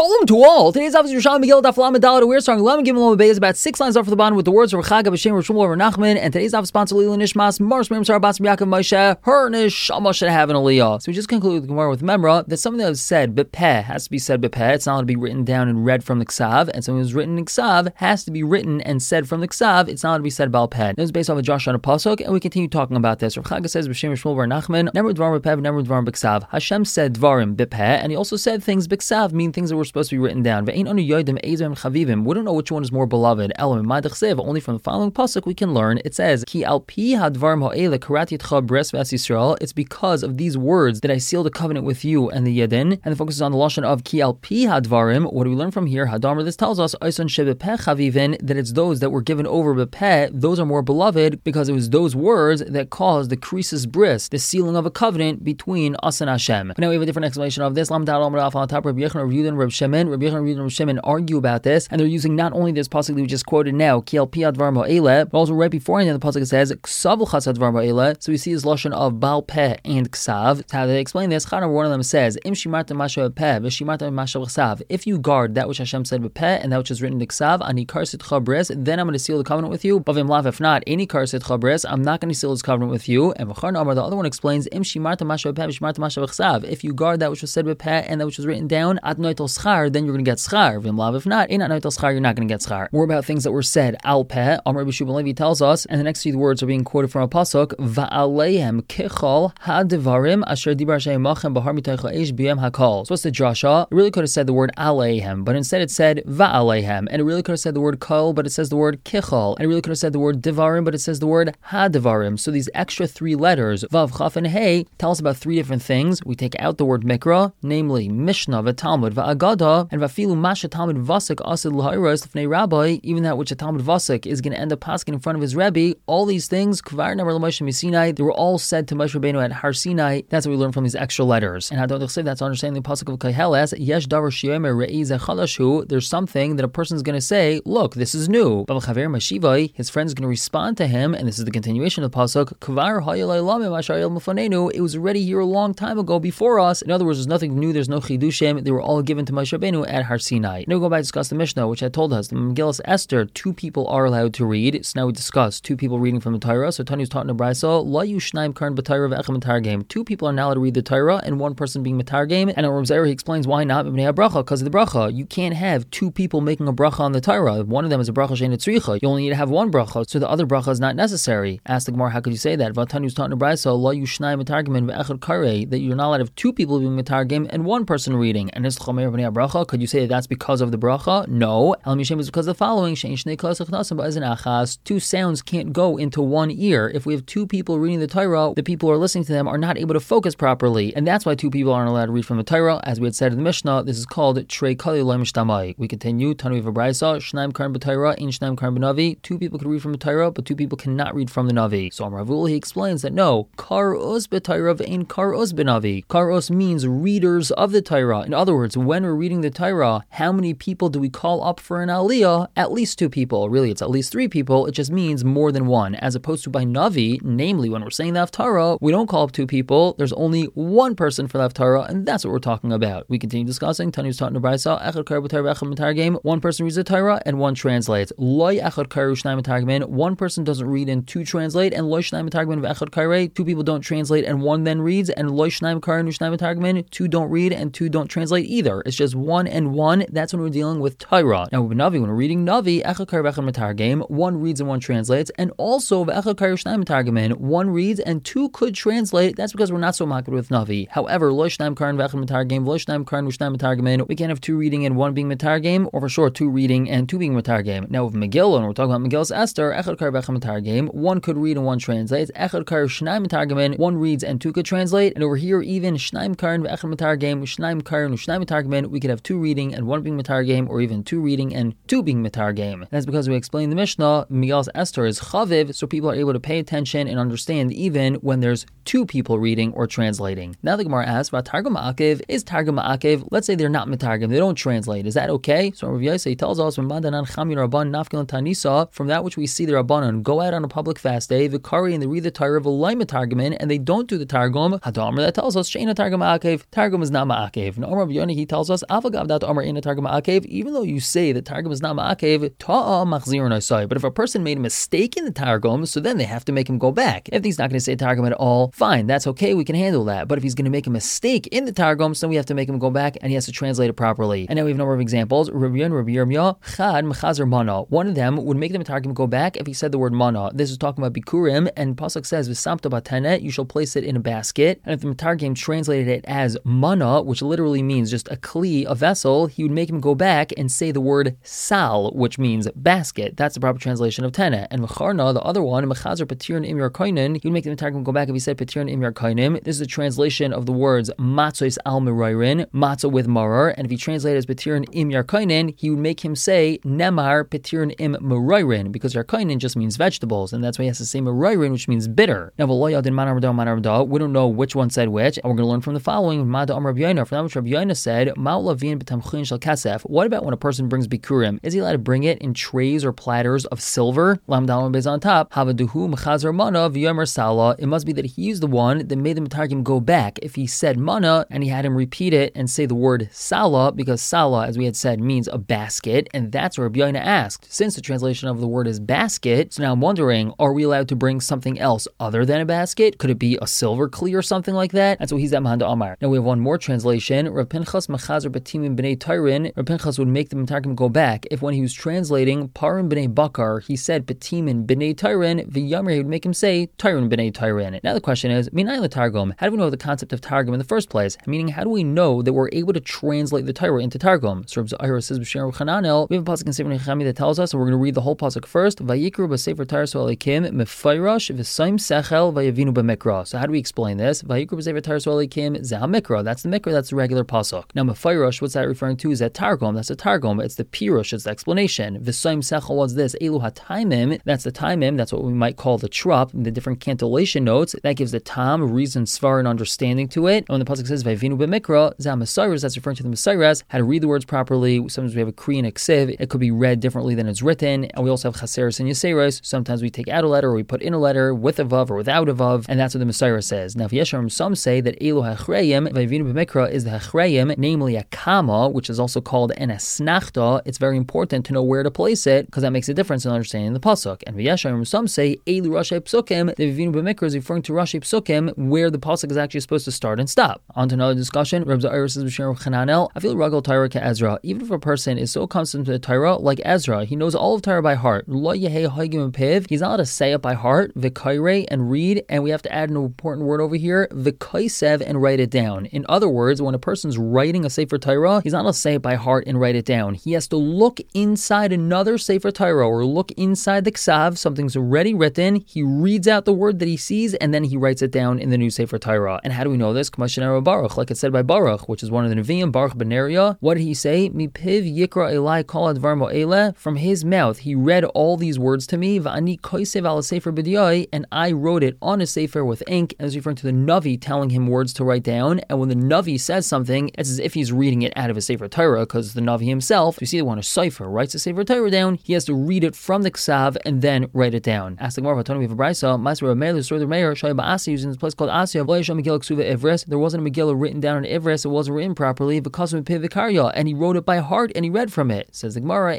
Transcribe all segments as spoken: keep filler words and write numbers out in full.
Shalom to all. Today's episode of Yerushalmi Megillah Daf Lamed Daled. We're starting Lamed Gimel Lamed Beis, about six lines off of the bottom with the words of Chaga B'Shem Rosh Shmuel Nachman. And today's daf sponsor Lila Nishmas Mars Miriam Sarah Bas Yaakov Moshe. Her neshama should have an aliyah. So we just conclude the Gemara with Memra that something that was said bepeh has to be said bepeh. It's not allowed to be written down and read from the Ksav. And something that was written in Ksav has to be written and said from the Ksav. It's not allowed to be said bal peh. This is based off of Josh on a pasuk, and we continue talking about this. Rav Chaga says B'Shem Rosh Shmuel Nachman. Never dvarim bepeh, never dvarim b'Ksav. Hashem said dvarim bepeh, and he also said things b'Ksav, mean things that were supposed to be written down. We don't know which one is more beloved. Only from the following pasuk we can learn. It says, Ki al pi hadvarim ha'ele karati etcha b'res v'as Yisrael. It's because of these words that I sealed a covenant with you and the Yedin. And the focus is on the lashon of Ki al pi hadvarim. What do we learn from here? Hadamar, this tells us Oison shebepeh chavivin, that it's those that were given over bepeh, those are more beloved because it was those words that caused the krisis bris, the sealing of a covenant between us and Hashem. But now we have a different explanation of this. Lam Dal Amar Al top Rabbi Yechon, Rabbi Yudan, Rabbi Shemin, Rabbi Yechon, Rabbi Yudan, Rabbi Shemin argue about this, and they're using not only this pasuk that we just quoted now, Ki al pi hadvarim ha'ele, but also right beforehand in the pasuk it says Ksav l'chas hadvarim ha'ele. So we see this lashon of bal peh and ksav. How do they explain this? Chana, one of them says Im shimarta masha bepeh v'shimarta masha b'ksav. If you guard that which Hashem said bepeh and that which is written in ksav, ani karsit chabris, then I'm going to seal the covenant with you. Bavim lav, if not, any karsit chabris, I'm not going to seal this covenant with you. And v'char Amar, the other one explains Im shimarta masha bepeh v'shimarta masha b'ksav. If you guard that which was said bepeh and that which was written down, ad noitel schar, then you're going to get schar. V'im lav, if not, in ad noitel schar, you're not going to get schar. More about things that were said al peh. Amar Rabbi Shubal Levi tells us, and the next few words are being quoted from a pasuk, va'aleihem kichol ha'devarim asher dibar Hashem machem bahar mitaycha eish b'yem hakol. So what's the drasha? It really could have said the word aleihem, but instead it said va'aleihem, and it really could have said the word kol, but it says the word kichol, and it really could have said the word devarim, but it says the word ha'devarim. So these extra three letters, vav, chaf, and hey, tell us about three different things. We take out the word mikra, namely mishnah, v'talmud, v'agada, and vafilu masha talmud vasik asid l'hayros l'fnei rabbi, even that which a talmud vasik is going to end up passing in front of his rebbe. All these things, kvar never l'Moshe misinai, they were all said to Moshe Rabbeinu at Har Sinai. That's what we learn from these extra letters. And how don't say that's understanding the pasuk of Koheles, yesh davar shiyomer re'i ze chalashu. There's something that a person's going to say, look, this is new. But chaver mashivai, his friend's going to respond to him, and this is the continuation of the pasuk. Kvar hayalei lamim asharil mufanenu. It was already here a long time ago before us. In other words, there's nothing new. There's no chidushim. They were all given to Moshe Rabbeinu at Har Sinai. Now we go back to discuss the Mishnah, which had told us the Megillas Esther, two people are allowed to read. So now we discuss two people reading from the Torah. So Tanya was taught in the Brisa, La yushnaim karn b'Torah ve'echem mitargem. Two people are now allowed to read the Torah, and one person being mitargem. And Rav Zera, he explains why not b'nei bracha, because of the bracha. You can't have two people making a bracha on the Torah. One of them is a bracha she'ein tzricha. You only need to have one bracha, so the other bracha is not necessary. Ask the Gemara, how could you say that? Tanya was taught in the Brisa, La yushnaim mitargem ve'echad karei, that you're not allowed to have two people being mitargem and one person reading. And this chomer b'nei bracha, could you say that that's because of the bracha? No. Al mishem is because of the following: she'ein shnei kosach nasim ba'ezin achas. Two sounds can't go into one ear. If we have two people reading the Torah, the people who are listening to them are not able to focus properly, and that's why two people aren't allowed to read from the Torah. As we had said in the Mishnah, this is called trei kali lo mishtamai. We continue. Tanu v'braisa shnaim karn b'Torah in shnaim karn b'Navi. Two people can read from the Torah, but two people cannot read from the Navi. So Amar Ravul, he explains that no, kar us b'Torah v'ein kar us b'Navi. Kar us means readers of the Torah. In other words, when we're reading the Torah, how many people do we call up for an aliyah? At least two people. Really, it's at least three people. It just means more than one, as opposed to by Navi, namely when we're saying the Haftarah, we don't call up two people. There's only one person for the Haftarah, and that's what we're talking about. We continue discussing. Tanya was taught in the Brisa, echad kar b'Torah v'echad mitargem. One person reads the Torah and one translates. Loy echad kar u'shnai mitargemin. One person doesn't read and two translate, and loy shnai mitargemin v'echad karei. Two people don't translate and one then reads, and loy shnai kar u'shnai mitargemin. Two don't read and two don't translate either. It's just one and one. That's when we're dealing with Torah. Now with Navi, when we're reading Navi, echad kar v'echad mitargem, one reads and one translates, and also v'echad kar u'shnai mitargemin, one reads and two could translate. That's because we're not so maked with Navi. However, lo shnaim karn v'echad mitargem, lo shnaim karn u'shnai mitargemin, we can't have two reading and one being mitargem, or for sure two reading and two being mitargem. Now with Megillah, when we're talking about Megillas Esther, echad kar v'echad mitargem, one could read and one translates. Echad kar u'shnai mitargemin, one reads and two could translate. And over here, even shnaim karn v'echad mitargem, shnaim karn u'shnai mitargemin, we could have two reading and one being mitargem, or even two reading and two being mitargem. That's because we explained the Mishnah, Megillas Esther is chaviv, so people are able to pay attention and understand even when there's two people reading or translating. Now the Gemara asks, Targum Ma'akev, is Targum Ma'akev, let's say they're not mitargem, they don't translate, is that okay? So Rav Yosef tells us, from that which we see the Rabbanan go out on a public fast day, Vikari, and they read the Torah, v'lai mitargemin, and they don't do the Targum, Hadamar, that tells us, Sheina Targum Ma'akev, Targum is not Ma'akev. And Rav Yoni, he tells us, Ava even though you say that Targum is not Ma'akev, Ta'a Machzir Nasai. But if a person made a mistake in the Targum, so then they have to make him go back. If he's not going to say Targum at all, fine, that's okay, we can handle that. But if he's going to make a mistake in the Targum, so then we have to make him go back and he has to translate it properly. And now we have a number of examples. Rabbi Yon, Rabbi Yirmiyah, Chad, Mechazer Mana. One of them would make the Targum go back if he said the word Mana. This is talking about Bikurim, and Pasuk says, V'samta batenet, you shall place it in a basket. And if the Targum translated it as Mana, which literally means just a kli, a vessel, he would make him go back and say the word Sal, which means basket. That's the proper translation of Tenet. And V'charna, the other one, Mechazer Patir Im Yarkainen, he would make the Targum go back if he said Patir Im Yarkainim. This is a translation of the words Matzos al Merayrin, matzah with marar. And if he translated as Patir Im Yarkainen, he would make him say Nemar Patir Im Merayrin, because Yarkainen just means vegetables, and that's why he has to say Merayrin, which means bitter. Now, we don't know which one said which, and we're going to learn from the following. For that which Rabbi Yoina said, what about when a person brings bikurim? Is he allowed to bring it in trays or platters of silver? On top, it must be that he used the one that made the Targum go back. If he said mana and he had him repeat it and say the word sala, because sala, as we had said, means a basket, and that's what Rabbi Yoina asked. Since the translation of the word is basket, so now I'm wondering, are we allowed to bring something else other than a basket? Could it be a silver kli or something like that? And so he's at Mahanda Amar. Now we have one more translation. Rav Pinchas Mechazer Batimim B'nei Tyrin. Rav Pinchas would make the Targum go back if when he was translating Parim B'nei Bakar, he said Batimin B'nei Tyrin, V'yamer, he would make him say Tyrin B'nei Tyrin. Now the question is, Minay Targum, how do we know the concept of Targum in the first place? Meaning, how do we know that we're able to translate the Torah into Targum? So Rav Zahira says, B'Shem Chananel, we have a pasuk in Sefer Nehemiah that tells us, and we're going to read the whole pasuk first. Vayikru b'Sefer Torah So'alikim mefayrash v'Saim Sechel vayavinu b'Mikra. So how do we explain this? Vayikru b'Sefer Torah So'alikim zeh Mikra. That's the Mikra. That's the regular pasuk. Now mefayrash, what's that referring to? Is that Targum? That's a Targum. It's the Pirush. It's the explanation. V'Saim Sechel, what's this? Elu HaTaimim. That's the Taimim. That's what we might call the trup, the different cantillation notes. That gives the tam, reason, svar, and understanding to it. And when the pasuk says vayavinu b'Mikra, zeh Mesiras, that's referring to the Mesiras, how to read the words properly. Sometimes we have a kri and a ksiv. It could be read differently than it's written. And we also have chaseris and yaseris. Sometimes we take out a letter or we put in a letter with a vav or without a vav, and that's what the Messiah says. Now, if Yesharim, some say that Elu Hachrayim, Vayavinu b'Mikra, is the Hachrayim, namely a kama, which is also called an asnachta. It's very important to know where to place it, because that makes a difference in understanding the pasuk. And Yesharim, some say Elu Rashi Psukim, the Vayavinu b'Mikra is referring to Rashi Psukim, where the pasuk is actually supposed to start and stop. On to another discussion. Reb Zahir says, B'Shem Chananel, I feel Ragal Torah ka Ezra. Even if a person is so accustomed to the Torah, like Ezra, he knows all of Torah by heart. Lo yehei haigim piv. He's not allowed to say it by heart. V'kaire, and read, and we have to add an important word over here. V'kaisev, and write it down. In other words, when a person's writing a Sefer Torah, he's not allowed to say it by heart and write it down. He has to look inside another Sefer Torah, or look inside the Ksav. Something's already written. He reads out the word that he sees, and then he writes it down in the new Sefer Torah. And how do we know this? K'mashenara Baruch, like it said by Baruch, which is one of the Nevi'im, Baruch ben Neriah. What did he say? Mi piv yikra elai kol advar mo'ele. From his mouth, he read all these words to me. Va'ani koisev al sefer b'diyai, and I wrote it on a sefer with ink. And it's referring to the Navi telling him words to write down. And when the Navi says something, it's as if he's reading it out of a Sefer Torah, because the Navi himself, you see that when a sefer writes a Sefer Torah down, he has to read it from the Ksav and then write it down. Ask the Gemara, we have a brayso. Masber Meir, the story of Meir, Shai Ba'asi, using this place called Asya. There wasn't a Megillah written down in Ivris, it wasn't written properly because of Pivikarya, and he wrote it by heart and he read from it. Says the Gemara,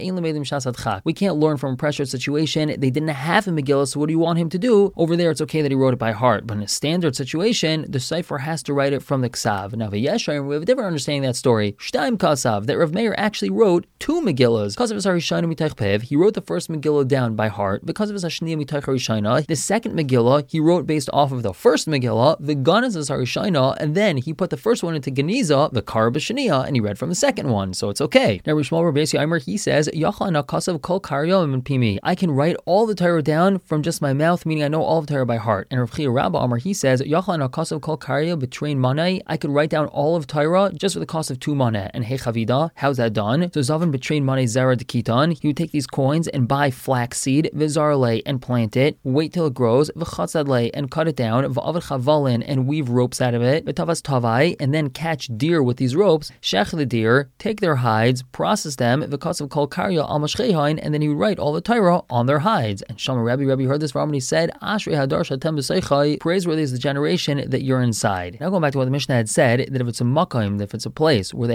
we can't learn from a pressure situation. They didn't have a Megillah, so what do you want him to do? Over there, it's okay that he wrote it by heart, but in a standard situation, the Sefer has to write it from the Ksav. Now, V'yesharim, we have a different understanding of that story. Shtaim Kasav, that Rav Meir actually wrote two Megillahs. Because of his Harishayna Mitaych Pev, he wrote the first Megillah down by heart. Because of his Hashniya Mitaych Harishayna, the second Megillah, he wrote based off of the first Megillah, the Ganas is Harishayna, and then he put the first one into Geniza, the Kar B'Shaniya, and he read from the second one, so it's okay. Now, Rishmal Rabbeisi Aimer, he says, Yachla Nakasav Kol Karya and Pimi. I can write all the Torah down from just my mouth, meaning I know all of Torah by heart. And Rav Chia Rabba Amar, he says, Yachla Nakasav Kol Karya B'Train Manai. I could write down all of Torah just for the cost of two maneh. And Hey Chavida, how's that done? So Zavan B'Train Manai Zara Dekitan. He would take these coins and buy flax seed, Vizarle, and plant it, wait till it grows, V'chatzadle, and cut it down, V'avid Chavalin, and weave ropes out of it, V'tavas Tavai, and then catch deer with these ropes, Shech the deer, take their hides, process them, V'kasav Kol Karya Al Mashchehain, and then he would write all the Torah on their hides. And Shama Rabbi Rabbi heard this from him, and he said, Ashrei Hadar Shatem B'Seichai, praiseworthy is the generation that you're inside. Now going back to what the Mishnah had said, that if it's a makayim, if it's a place where they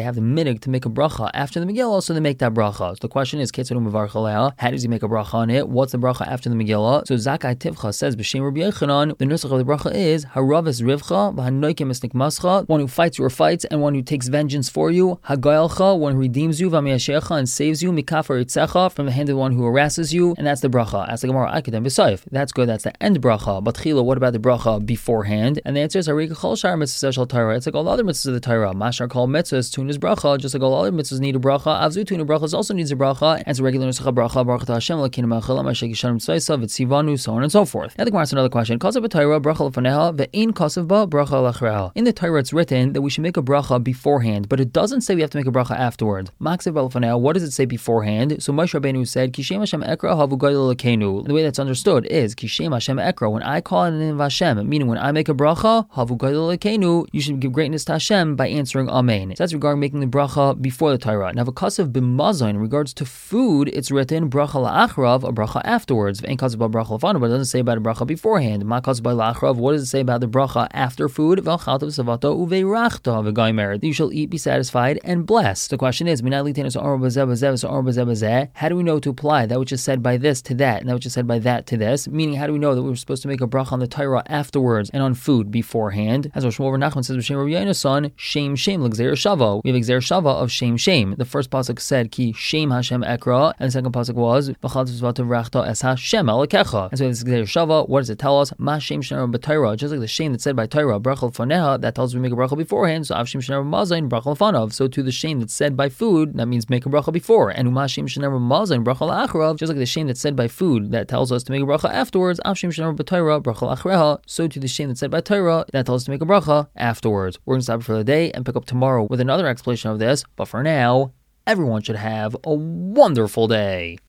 have the minig to make a bracha after the Megillah, so they make that bracha. So the question is, how does he make a bracha on it? What's the bracha after the Megillah? So Zakai Tivcha says, B'Shem Rabbi Yochanan, the nusach of the bracha is, Haravis Rivcha, V'Hanoikim Esnikmascha, one who fights your fights and one who takes vengeance for you, Hagailcha, one who redeems you, V'Miyashecha, and saves you, Mikafar Itzecha, from the hand of the one who harasses you, and that's the bracha. Ask the Gemara, Akadem B'Saif. That's good, that's the end bracha. But Chila, what about the bracha beforehand? And the answer is, Harika Chol Shar Mitzvah Shel Torah. It's like all the other mitzvahs of the Torah. Mashar Kol Mitzvahs, Tun is bracha, just like all other mitzvahs need a bracha. Avzu Tun bracha also needs a bracha, and it's a regular nusach bracha, Baruch Atah Hashem, Elokeinu melech haolam, asher kishanim tzvaysav, v'tzivanu, so on and so forth. Now the Gemara asks another question. Kasav b'Torah bracha lefaneha, ve'ein kasav ba bracha lachreha. In the Torah it's written that we should make a bracha beforehand, but it doesn't say we have to make a bracha afterward. Maksav lefaneha, what does it say beforehand? So Moshe Rabbeinu said, Kishem Hashem ekra havu gadol Elokeinu. The way that's understood is, Kishem Hashem ekra, when I call in the name of Hashem, meaning when I make a bracha, havu gadol Elokeinu, you should give greatness to Hashem by answering Amen. So that's regarding making the bracha before the Torah. Now, v'kasav b'mazon, in regards to food, it's written bracha la'achrav, a bracha afterwards. V'ein kasav ba bracha lefanav, but it doesn't say about a bracha beforehand. Ma kasav ba la'achrav, what does it say about the bracha after food? V'alchalta v'savato uveirachta v'gaimer, you shall eat, be satisfied, and bless. The question is, how do we know to apply that which is said by this to that, and that which is said by that to this? Meaning, how do we know that we're supposed to make a bracha on the Torah afterwards and on food beforehand? As Rosh Shmuel Nachman says, B'Shem Rabbi Yonasan, Shem Shem l'gzeir shava. We have gzeir shava of Shem Shem. The first pasuk said Ki Shem Hashem Ekra, and the second pasuk was V'chalta v'savato v'rachta es Hashem Elokecha. And so this gzeir shava, what does it tell us? Ma Shem Shem b'Torah, just like the Shem that said by Torah bracha l'faneha, that tells us we make a bracha beforehand. So Av Shem Shem mazayin bracha l'fanav. So to the Shem that said by food, that means make a bracha before. And Uma Shem Shem mazayin bracha l'achrav, just like the Shem that said by food, that tells us to make a bracha afterwards. Av Shem Shem b'Torah bracha l'achreha. So to the Shem that said by Torah, that tells us to make a bracha afterwards. We're going to stop for the day and pick up tomorrow with another explanation of this. But for now, everyone should have a wonderful day.